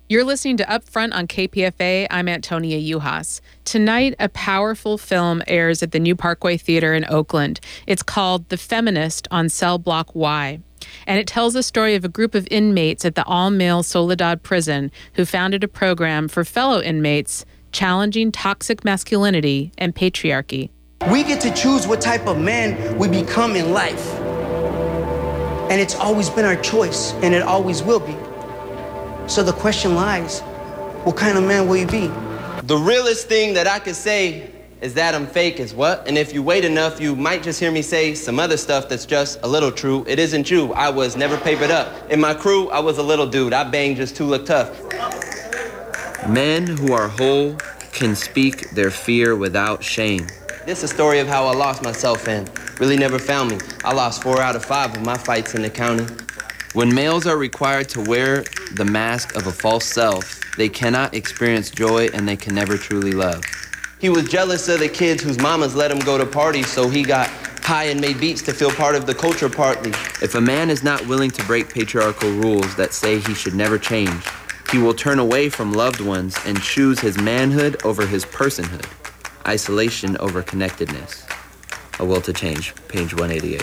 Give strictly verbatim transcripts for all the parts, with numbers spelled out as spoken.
You're listening to Upfront on K P F A. I'm Antonia Juhas. Tonight, a powerful film airs at the New Parkway Theater in Oakland. It's called The Feminist on Cell Block Y. And it tells the story of a group of inmates at the all-male Soledad prison who founded a program for fellow inmates challenging toxic masculinity and patriarchy. We get to choose what type of man we become in life. And it's always been our choice, and it always will be. So the question lies, what kind of man will you be? The realest thing that I could say is that I'm fake is what? And if you wait enough, you might just hear me say some other stuff that's just a little true. It isn't you. I was never papered up. In my crew, I was a little dude. I banged just to look tough. Men who are whole can speak their fear without shame. This is a story of how I lost myself and really never found me. I lost four out of five of my fights in the county. When males are required to wear the mask of a false self, they cannot experience joy and they can never truly love. He was jealous of the kids whose mamas let him go to parties, so he got high and made beats to feel part of the culture partly. If a man is not willing to break patriarchal rules that say he should never change, he will turn away from loved ones and choose his manhood over his personhood, isolation over connectedness. A Will to Change, page one eighty-eight.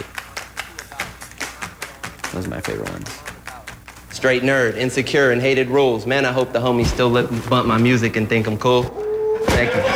Those are my favorite ones. Straight nerd, insecure, and hated rules. Man, I hope the homies still let me bump my music and think I'm cool. Thank you.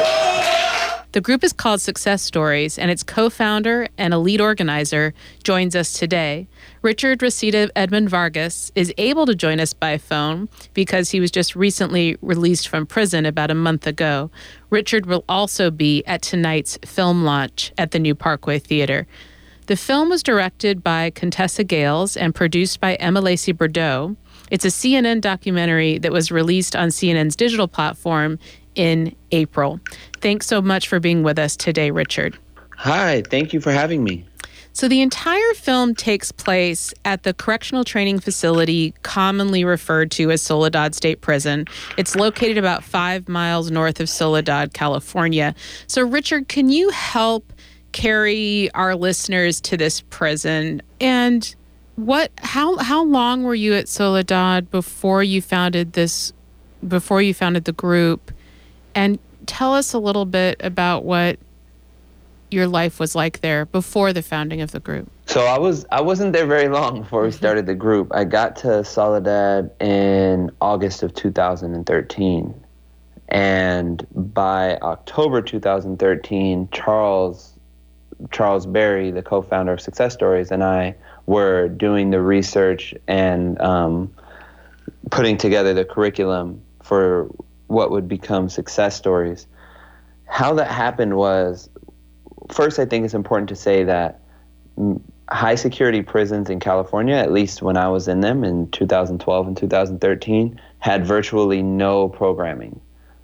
The group is called Success Stories, and its co-founder and a lead organizer joins us today. Richard Reseda Edmund Vargas is able to join us by phone because he was just recently released from prison about a month ago. Richard will also be at tonight's film launch at the New Parkway Theater. The film was directed by Contessa Gales and produced by Emma Lacey Bordeaux. It's a C N N documentary that was released on C N N's digital platform in April. Thanks so much for being with us today, Richard. Hi, thank you for having me. So the entire film takes place at the correctional training facility commonly referred to as Soledad State Prison. It's located about five miles north of Soledad, California. So Richard, can you help carry our listeners to this prison? And what how how long were you at Soledad before you founded this before you founded the group? And tell us a little bit about what your life was like there before the founding of the group. So I was I wasn't there very long before we started the group. I got to Soledad in August of two thousand thirteen. And by October two thousand thirteen, Charles Charles Berry, the co-founder of Success Stories, and I were doing the research and um, putting together the curriculum for what would become Success Stories. How that happened was, first, I think it's important to say that high security prisons in California, at least when I was in them in two thousand twelve and two thousand thirteen, had virtually no programming.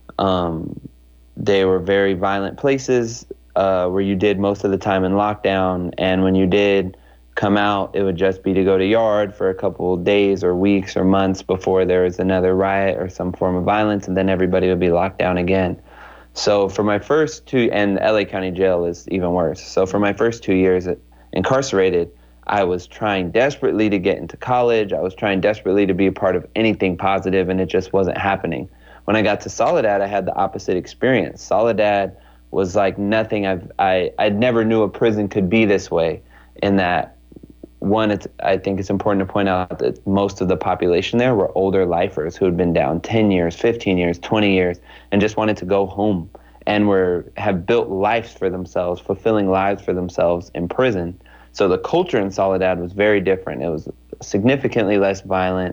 Um, they were very violent places uh, where you did most of the time in lockdown, and when you did come out, it would just be to go to yard for a couple of days or weeks or months before there was another riot or some form of violence, and then everybody would be locked down again. So for my first two, and L A County Jail is even worse. So for my first two years incarcerated, I was trying desperately to get into college. I was trying desperately to be a part of anything positive, and it just wasn't happening. When I got to Soledad, I had the opposite experience. Soledad was like nothing I've, I, I never knew a prison could be this way, in that, one, it's, I think it's important to point out that most of the population there were older lifers who had been down ten years, fifteen years, twenty years, and just wanted to go home and were have built lives for themselves, fulfilling lives for themselves in prison. So the culture in Soledad was very different. It was significantly less violent,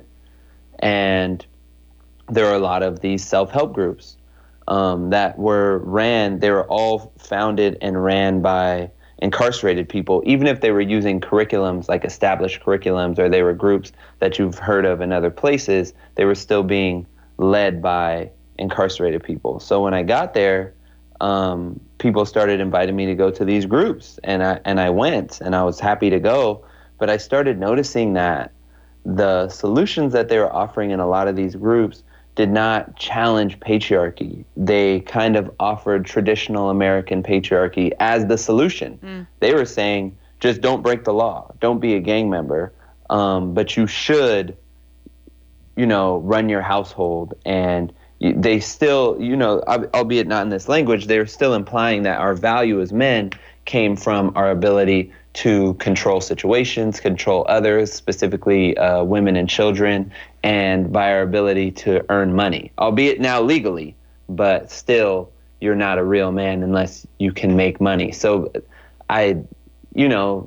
and there were a lot of these self-help groups um, that were ran, they were all founded and ran by incarcerated people, even if they were using curriculums like established curriculums, or they were groups that you've heard of in other places, they were still being led by incarcerated people. So when I got there, um, people started inviting me to go to these groups, and I and I went, and I was happy to go, but I started noticing that the solutions that they were offering in a lot of these groups did not challenge patriarchy. They kind of offered traditional American patriarchy as the solution. Mm. They were saying, just don't break the law, don't be a gang member, um, but you should you know, run your household. And they still, you know, albeit not in this language, they're still implying that our value as men came from our ability to control situations, control others, specifically uh, women and children, and by our ability to earn money, albeit now legally, but still you're not a real man unless you can make money. So I, you know,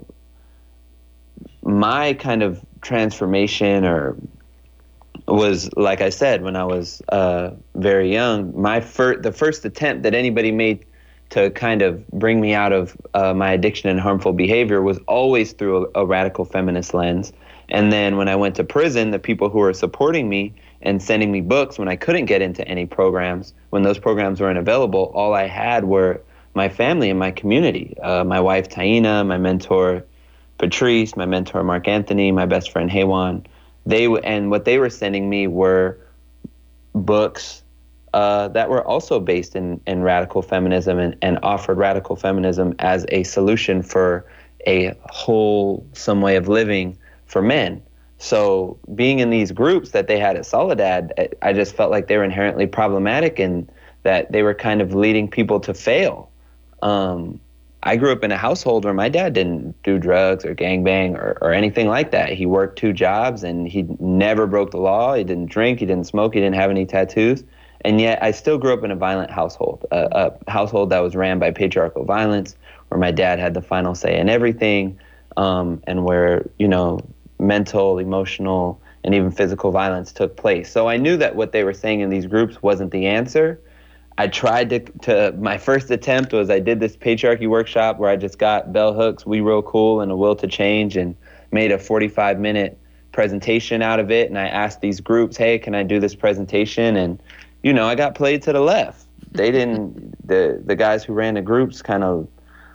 my kind of transformation or was, like I said, when I was uh, very young, my fir- the first attempt that anybody made to kind of bring me out of uh, my addiction and harmful behavior was always through a, a radical feminist lens. And then when I went to prison, the people who were supporting me and sending me books when I couldn't get into any programs, when those programs weren't available, all I had were my family and my community. Uh, my wife, Taina, my mentor, Patrice, my mentor, Mark Anthony, my best friend, Haywan. They and what they were sending me were books uh, that were also based in, in radical feminism and, and offered radical feminism as a solution for a wholesome way of living for men. So being in these groups that they had at Soledad, I just felt like they were inherently problematic and that they were kind of leading people to fail. Um, I grew up in a household where my dad didn't do drugs or gangbang or, or anything like that. He worked two jobs and he never broke the law. He didn't drink, he didn't smoke, he didn't have any tattoos. And yet I still grew up in a violent household, a, a household that was ran by patriarchal violence, where my dad had the final say in everything, um, and where, you know, mental, emotional, and even physical violence took place. So I knew that what they were saying in these groups wasn't the answer. I tried to, to, my first attempt was I did this patriarchy workshop where I just got bell hooks, We Real Cool, and a will to change and made a forty-five minute presentation out of it. And I asked these groups, hey, can I do this presentation? And, you know, I got played to the left. They didn't, the, the guys who ran the groups kind of,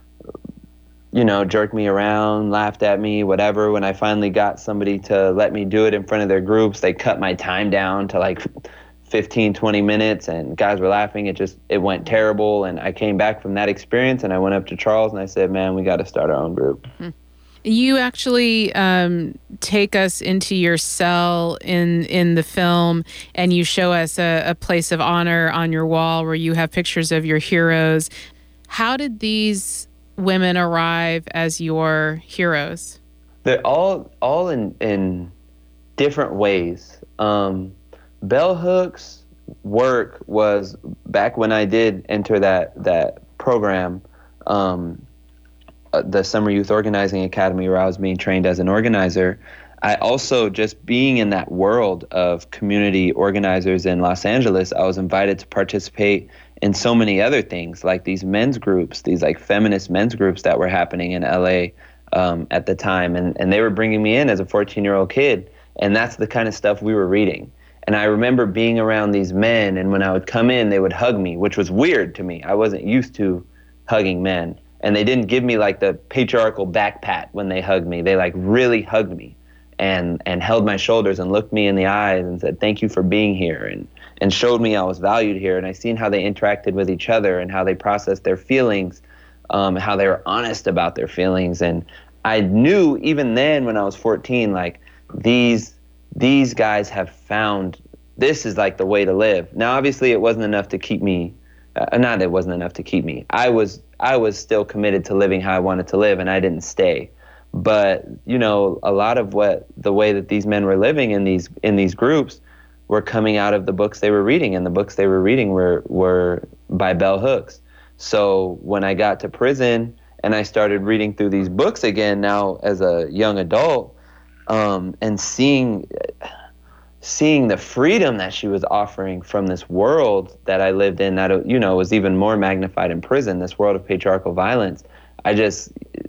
you know, jerked me around, laughed at me, whatever. When I finally got somebody to let me do it in front of their groups, they cut my time down to like fifteen, twenty minutes, and guys were laughing. It just, it went terrible. And I came back from that experience and I went up to Charles and I said, man, we got to start our own group. You actually um, take us into your cell in in the film, and you show us a, a place of honor on your wall where you have pictures of your heroes. How did these women arrive as your heroes? They're all all in, in different ways. Um, Bell Hooks' work was, back when I did enter that that program, um, uh, the Summer Youth Organizing Academy, where I was being trained as an organizer. I also, just being in that world of community organizers in Los Angeles, I was invited to participate in so many other things, like these men's groups, these like feminist men's groups that were happening in L A um, at the time. And, and they were bringing me in as a fourteen-year-old kid. And that's the kind of stuff we were reading. And I remember being around these men, and when I would come in, they would hug me, which was weird to me. I wasn't used to hugging men. And they didn't give me like the patriarchal back pat when they hugged me. They like really hugged me and, and held my shoulders and looked me in the eyes and said, thank you for being here. And and showed me I was valued here. And I seen how they interacted with each other and how they processed their feelings, um, how they were honest about their feelings. And I knew even then when I was fourteen, like these these guys have found, this is like the way to live. Now, obviously it wasn't enough to keep me, uh, not that it wasn't enough to keep me. I was, I was still committed to living how I wanted to live, and I didn't stay. But, you know, a lot of what, the way that these men were living in these, in these groups were coming out of the books they were reading, and the books they were reading were, were by Bell Hooks. So when I got to prison and I started reading through these books again now as a young adult, um, and seeing seeing the freedom that she was offering from this world that I lived in, that, you know, was even more magnified in prison, this world of patriarchal violence, I just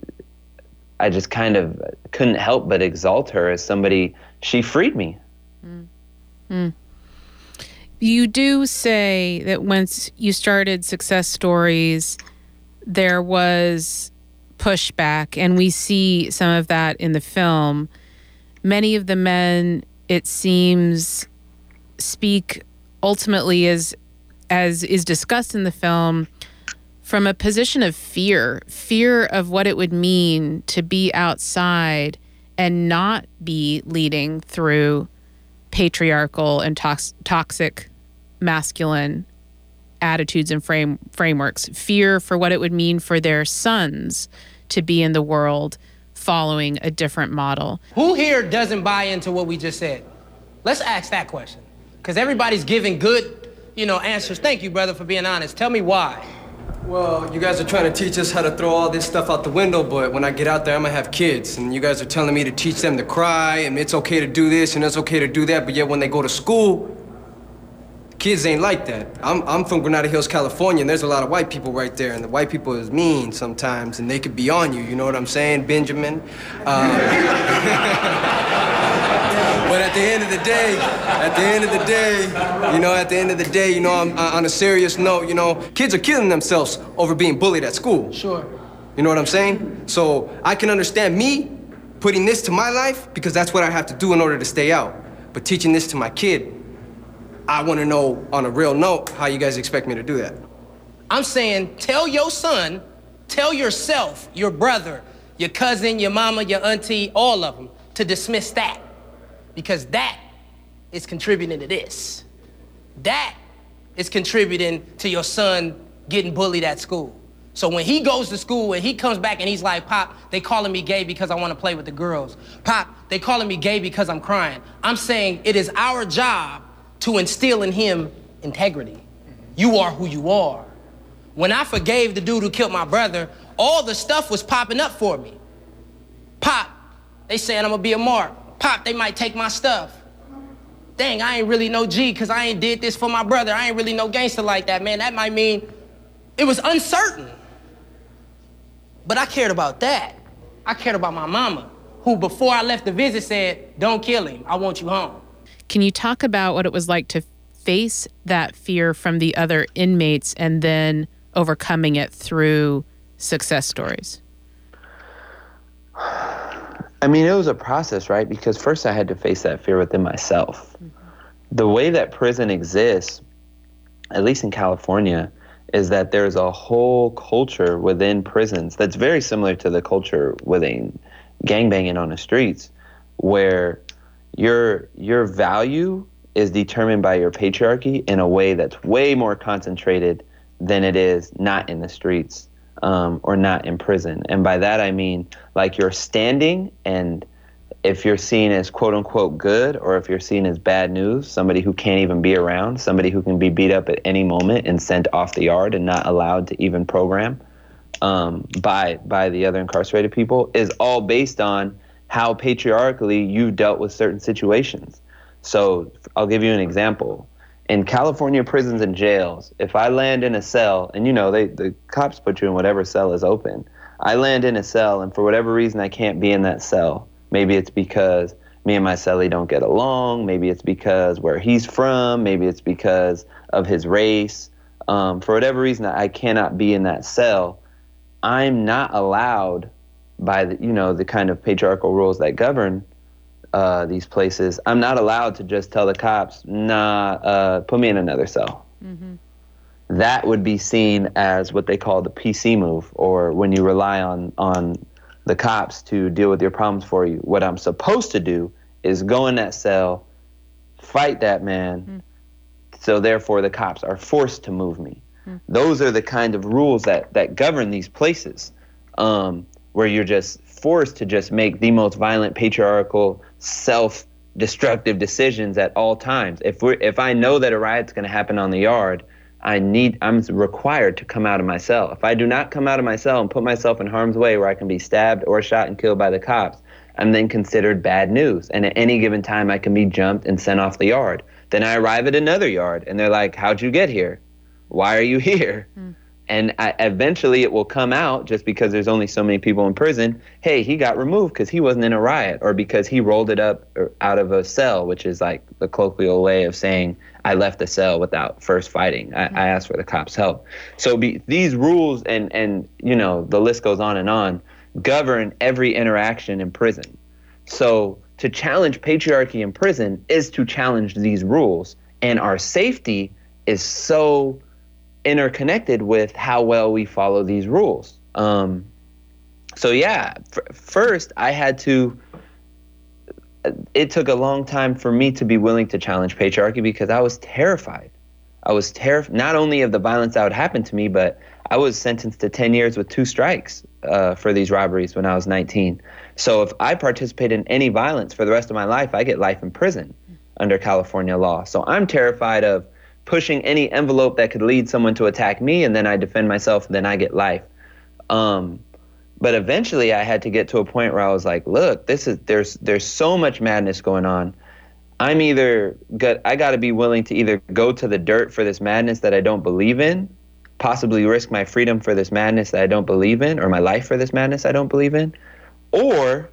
I just kind of couldn't help but exalt her as somebody. She freed me. Mm. Mm. You do say that once you started Success Stories, there was pushback, and we see some of that in the film. Many of the men, it seems, speak ultimately, as as is discussed in the film, from a position of fear, fear of what it would mean to be outside and not be leading through patriarchal and tox- toxic masculine attitudes and frame frameworks, fear for what it would mean for their sons to be in the world following a different model. Who here doesn't buy into what we just said? Let's ask that question, because everybody's giving good, you know, answers. Thank you, brother, for being honest. Tell me why. Well, you guys are trying to teach us how to throw all this stuff out the window, but when I get out there, I'm gonna have kids, and you guys are telling me to teach them to cry, and it's okay to do this, and it's okay to do that, but yet when they go to school, kids ain't like that. I'm, I'm from Granada Hills, California, and there's a lot of white people right there, and the white people is mean sometimes, and they could be on you, you know what I'm saying, Benjamin? Um, but at the end of the day, at the end of the day, you know, at the end of the day, you know, I'm, uh, on a serious note, you know, kids are killing themselves over being bullied at school. Sure. You know what I'm saying? So I can understand me putting this to my life because that's what I have to do in order to stay out. But teaching this to my kid, I want to know on a real note how you guys expect me to do that. I'm saying tell your son, tell yourself, your brother, your cousin, your mama, your auntie, all of them, to dismiss that. Because that is contributing to this. That is contributing to your son getting bullied at school. So when he goes to school and he comes back and he's like, Pop, they calling me gay because I want to play with the girls. Pop, they calling me gay because I'm crying. I'm saying it is our job to instill in him integrity. You are who you are. When I forgave the dude who killed my brother, all the stuff was popping up for me. Pop, they saying I'm gonna be a mark. Pop, they might take my stuff. Dang, I ain't really no G because I ain't did this for my brother. I ain't really no gangster like that, man. That might mean it was uncertain. But I cared about that. I cared about my mama, who before I left the visit said, don't kill him, I want you home. Can you talk about what it was like to face that fear from the other inmates and then overcoming it through success stories? I mean, it was a process, right? Because first I had to face that fear within myself. Mm-hmm. The way that prison exists, at least in California, is that there's a whole culture within prisons that's very similar to the culture within gangbanging on the streets, where your your value is determined by your patriarchy in a way that's way more concentrated than it is not in the streets. Um, or not in prison. And by that I mean like your standing, and if you're seen as quote unquote good, or if you're seen as bad news, somebody who can't even be around, somebody who can be beat up at any moment and sent off the yard and not allowed to even program um, by by the other incarcerated people, is all based on how patriarchally you've dealt with certain situations. So I'll give you an example. In California prisons and jails, if I land in a cell, and you know, they the cops put you in whatever cell is open. I land in a cell, and for whatever reason, I can't be in that cell. Maybe it's because me and my cellie don't get along. Maybe it's because where he's from. Maybe it's because of his race. Um, for whatever reason, I cannot be in that cell. I'm not allowed by the, you know, the kind of patriarchal rules that govern Uh, these places, I'm not allowed to just tell the cops, nah, uh, put me in another cell. Mm-hmm. That would be seen as what they call the P C move, or when you rely on, on the cops to deal with your problems for you. What I'm supposed to do is go in that cell, fight that man, mm-hmm. so therefore the cops are forced to move me. Mm-hmm. Those are the kind of rules that, that govern these places, um, where you're just forced to just make the most violent, patriarchal, self-destructive decisions at all times. If we're, if I know that a riot's going to happen on the yard, I need, I'm required to come out of my cell. If I do not come out of my cell and put myself in harm's way where I can be stabbed or shot and killed by the cops, I'm then considered bad news. And at any given time, I can be jumped and sent off the yard. Then I arrive at another yard, and they're like, how'd you get here? Why are you here? Mm. And I, eventually it will come out, just because there's only so many people in prison, hey, he got removed because he wasn't in a riot, or because he rolled it up out of a cell, which is like the colloquial way of saying I left the cell without first fighting. I, I asked for the cops' help. So be, these rules and, and, you know, the list goes on and on, govern every interaction in prison. So to challenge patriarchy in prison is to challenge these rules. And our safety is so interconnected with how well we follow these rules. Um, so yeah, f- first I had to it took a long time for me to be willing to challenge patriarchy because I was terrified. I was terrified not only of the violence that would happen to me, but I was sentenced to ten years with two strikes uh, for these robberies when I was nineteen. So if I participate in any violence for the rest of my life, I get life in prison under California law. So I'm terrified of pushing any envelope that could lead someone to attack me, and then I defend myself, and then I get life. Um, but eventually I had to get to a point where I was like, look, this is there's there's so much madness going on. I'm either got I got to be willing to either go to the dirt for this madness that I don't believe in, possibly risk my freedom for this madness that I don't believe in, or my life for this madness I don't believe in, or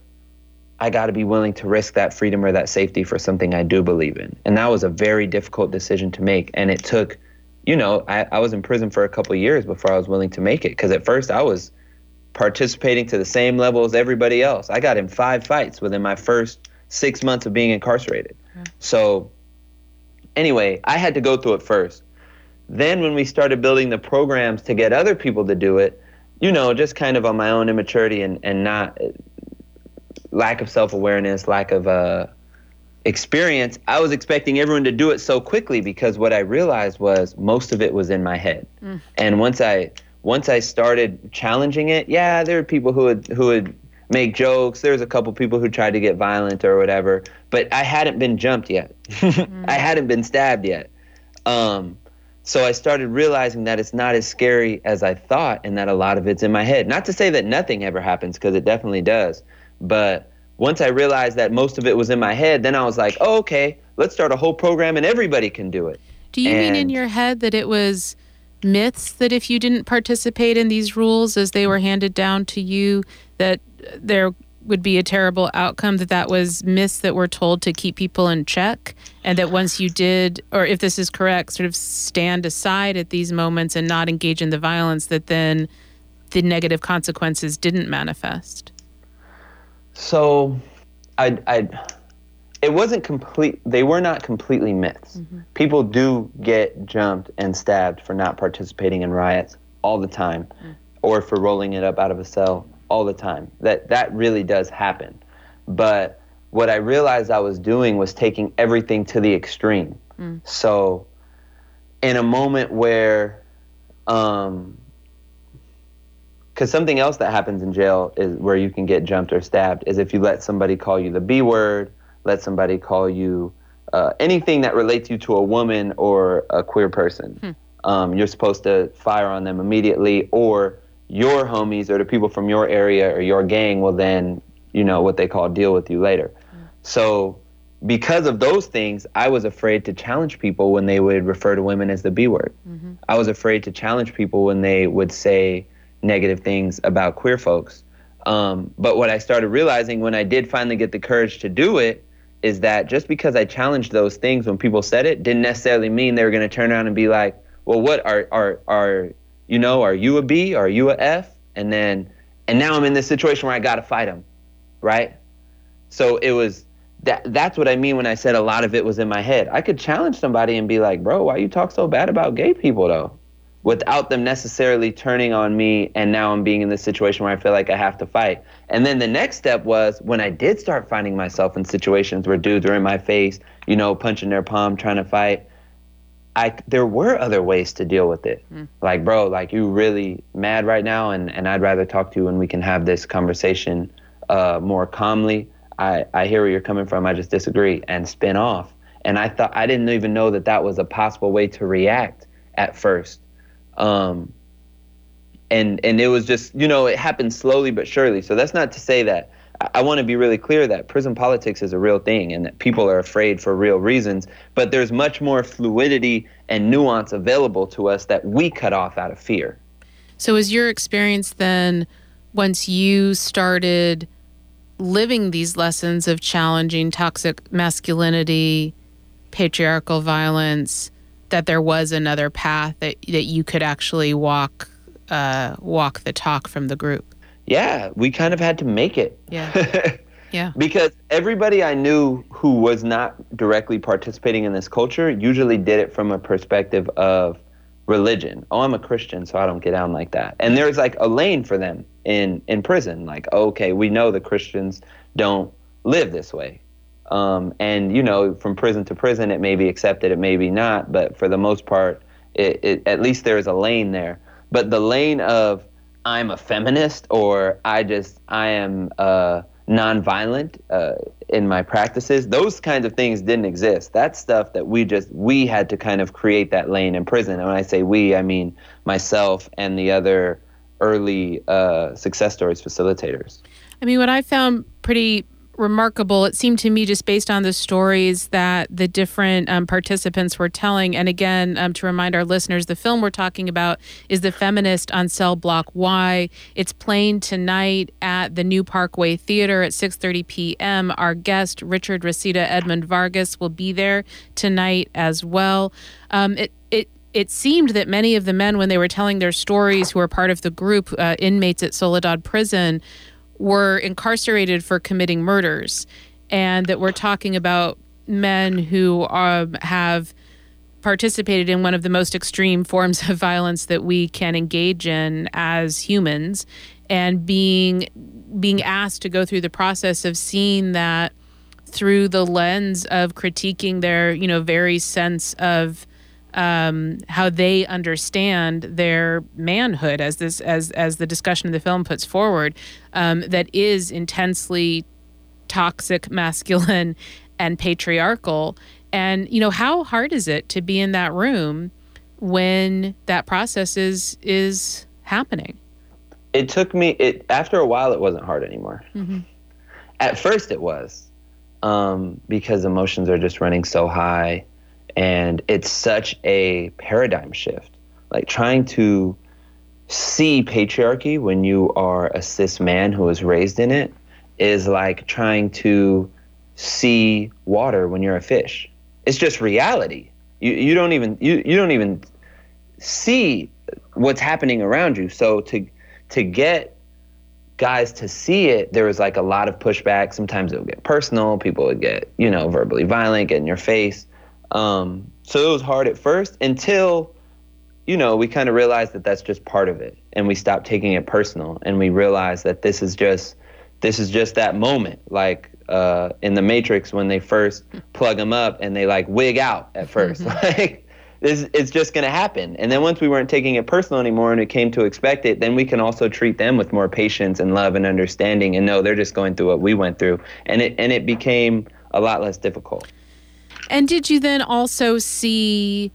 I got to be willing to risk that freedom or that safety for something I do believe in. And that was a very difficult decision to make. And it took, you know, I, I was in prison for a couple of years before I was willing to make it. Because at first I was participating to the same level as everybody else. I got in five fights within my first six months of being incarcerated. Mm-hmm. So anyway, I had to go through it first. Then when we started building the programs to get other people to do it, you know, just kind of on my own immaturity and, and not lack of self-awareness, lack of uh, experience, I was expecting everyone to do it so quickly because what I realized was most of it was in my head. Mm. And once I once I started challenging it, yeah, there were people who would who would make jokes. There was a couple people who tried to get violent or whatever, but I hadn't been jumped yet. mm. I hadn't been stabbed yet. Um, so I started realizing that it's not as scary as I thought and that a lot of it's in my head. Not to say that nothing ever happens, because it definitely does. But once I realized that most of it was in my head, then I was like, oh, okay, let's start a whole program and everybody can do it. Do you and mean in your head that it was myths that if you didn't participate in these rules as they were handed down to you, that there would be a terrible outcome, that that was myths that were told to keep people in check, and that once you did, or if this is correct, sort of stand aside at these moments and not engage in the violence, that then the negative consequences didn't manifest? So, I, I, it wasn't complete. They were not completely myths. Mm-hmm. People do get jumped and stabbed for not participating in riots all the time, mm. or for rolling it up out of a cell all the time. That that really does happen. But what I realized I was doing was taking everything to the extreme. Mm. So, in a moment where, um. Because something else that happens in jail is where you can get jumped or stabbed is if you let somebody call you the B word, let somebody call you uh, anything that relates you to a woman or a queer person. Hmm. Um, you're supposed to fire on them immediately, or your homies or the people from your area or your gang will then, you know, what they call deal with you later. Hmm. So because of those things, I was afraid to challenge people when they would refer to women as the B word. Mm-hmm. I was afraid to challenge people when they would say negative things about queer folks. Um, but what I started realizing when I did finally get the courage to do it is that just because I challenged those things when people said it didn't necessarily mean they were going to turn around and be like, well, what are, are, are, you know, are you a B? Are you a F? And then, and now I'm in this situation where I got to fight them, right? So it was, that. that's what I mean when I said a lot of it was in my head. I could challenge somebody and be like, bro, why you talk so bad about gay people though? Without them necessarily turning on me, and now I'm being in this situation where I feel like I have to fight. And then the next step was when I did start finding myself in situations where dudes are in my face, you know, punching their palm, trying to fight, I there were other ways to deal with it. Mm. Like, bro, like you really mad right now, and, and I'd rather talk to you and we can have this conversation uh, more calmly. I, I hear where you're coming from, I just disagree, and spin off. And I thought, I didn't even know that that was a possible way to react at first. Um, and, and it was just, you know, it happened slowly but surely. So that's not to say that, I, I want to be really clear that prison politics is a real thing and that people are afraid for real reasons, but there's much more fluidity and nuance available to us that we cut off out of fear. So was your experience then, once you started living these lessons of challenging toxic masculinity, patriarchal violence, that there was another path that, that you could actually walk uh, walk the talk from the group? Yeah, we kind of had to make it. Yeah, yeah. Because everybody I knew who was not directly participating in this culture usually did it from a perspective of religion. Oh, I'm a Christian, so I don't get down like that. And there's like a lane for them in, in prison. Like, okay, we know the Christians don't live this way. Um, and, you know, from prison to prison, it may be accepted, it may be not. But for the most part, it, it, at least there's a lane there. But the lane of I'm a feminist or I just, I am uh, nonviolent uh, in my practices, those kinds of things didn't exist. That's stuff that we just, we had to kind of create that lane in prison. And when I say we, I mean myself and the other early uh, Success Stories facilitators. I mean, what I found pretty remarkable, it seemed to me, just based on the stories that the different um, participants were telling. And again, um, to remind our listeners, the film we're talking about is The Feminist on Cell Block Y. It's playing tonight at the New Parkway Theater at six thirty p.m. Our guest, Richard Reseda Edmund Vargas, will be there tonight as well. Um, it it It seemed that many of the men, when they were telling their stories, who were part of the group, uh, inmates at Soledad Prison, were incarcerated for committing murders, and that we're talking about men who um, have participated in one of the most extreme forms of violence that we can engage in as humans, and being being asked to go through the process of seeing that through the lens of critiquing their, you know, very sense of um, how they understand their manhood, as this as as the discussion of the film puts forward, um, that is intensely toxic, masculine, and patriarchal. And, you know, how hard is it to be in that room when that process is is happening? It took me, it after a while, it wasn't hard anymore. Mm-hmm. At first it was, um, because emotions are just running so high. And it's such a paradigm shift. Like trying to see patriarchy when you are a cis man who was raised in it is like trying to see water when you're a fish. It's just reality. You you don't even you, you don't even see what's happening around you. So to to get guys to see it, there was like a lot of pushback. Sometimes it would get personal. People would get, you know, verbally violent, get in your face. Um, so it was hard at first until, you know, we kind of realized that that's just part of it, and we stopped taking it personal, and we realized that this is just, this is just that moment, like uh, in the Matrix when they first plug them up and they like wig out at first, mm-hmm. like this, it's just gonna happen. And then once we weren't taking it personal anymore and we came to expect it, then we can also treat them with more patience and love and understanding, and know they're just going through what we went through, and it and it became a lot less difficult. And did you then also see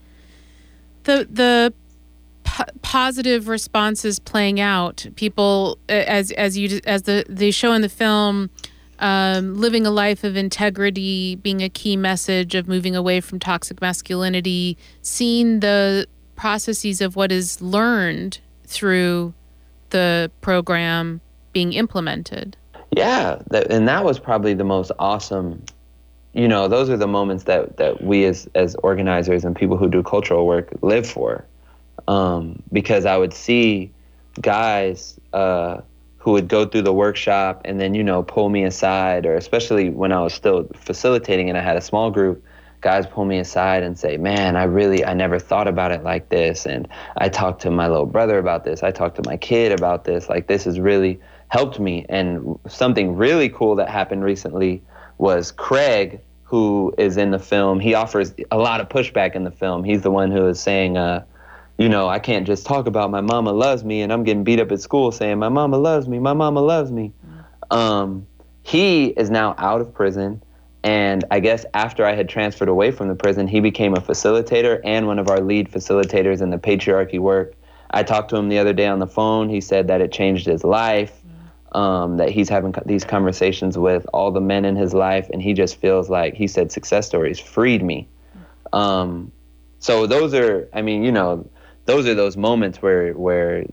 the the p- positive responses playing out? People, as as you as the they show in the film, um, living a life of integrity being a key message of moving away from toxic masculinity, seeing the processes of what is learned through the program being implemented. Yeah, that, and that was probably the most awesome. You know, those are the moments that, that we as, as organizers and people who do cultural work live for. Um, because I would see guys uh, who would go through the workshop and then, you know, pull me aside, or especially when I was still facilitating and I had a small group, guys pull me aside and say, man, I really, I never thought about it like this. And I talked to my little brother about this. I talked to my kid about this. Like, this has really helped me. And something really cool that happened recently was Craig, who is in the film. He offers a lot of pushback in the film. He's the one who is saying, uh, you know, I can't just talk about my mama loves me and I'm getting beat up at school saying my mama loves me, my mama loves me. Mm-hmm. Um, he is now out of prison. And I guess after I had transferred away from the prison, he became a facilitator and one of our lead facilitators in the patriarchy work. I talked to him the other day on the phone. He said that it changed his life. Um, that he's having these conversations with all the men in his life, and he just feels like, he said, Success Stories freed me. Um, so those are, I mean, you know, those are those moments where where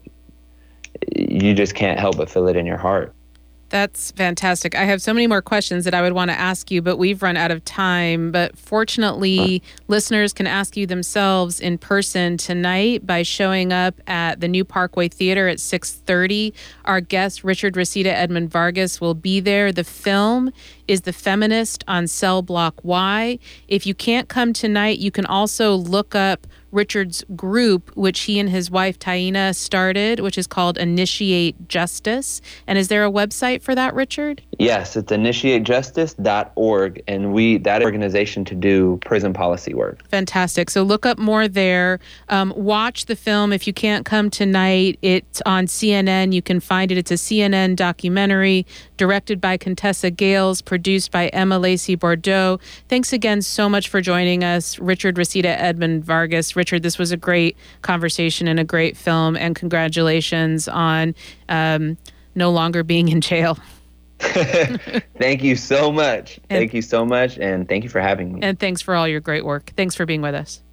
you just can't help but feel it in your heart. That's fantastic. I have so many more questions that I would want to ask you, but we've run out of time. But fortunately, huh. listeners can ask you themselves in person tonight by showing up at the New Parkway Theater at six thirty. Our guest, Richard Reseda Edmund Vargas, will be there. The film is The Feminist on Cell Block Y. If you can't come tonight, you can also look up Richard's group, which he and his wife Taina started, which is called Initiate Justice. And is there a website for that, Richard? Yes, it's initiate justice dot org, and we that organization to do prison policy work. Fantastic. So look up more there. Um, watch the film if you can't come tonight. It's on C N N. You can find it. It's a C N N documentary directed by Contessa Gales, produced by Emma Lacey Bordeaux. Thanks again so much for joining us, Richard Reseda Edmund Vargas. Richard, this was a great conversation and a great film, and congratulations on um, no longer being in jail. Thank you so much. And, thank you so much, and thank you for having me. And thanks for all your great work. Thanks for being with us.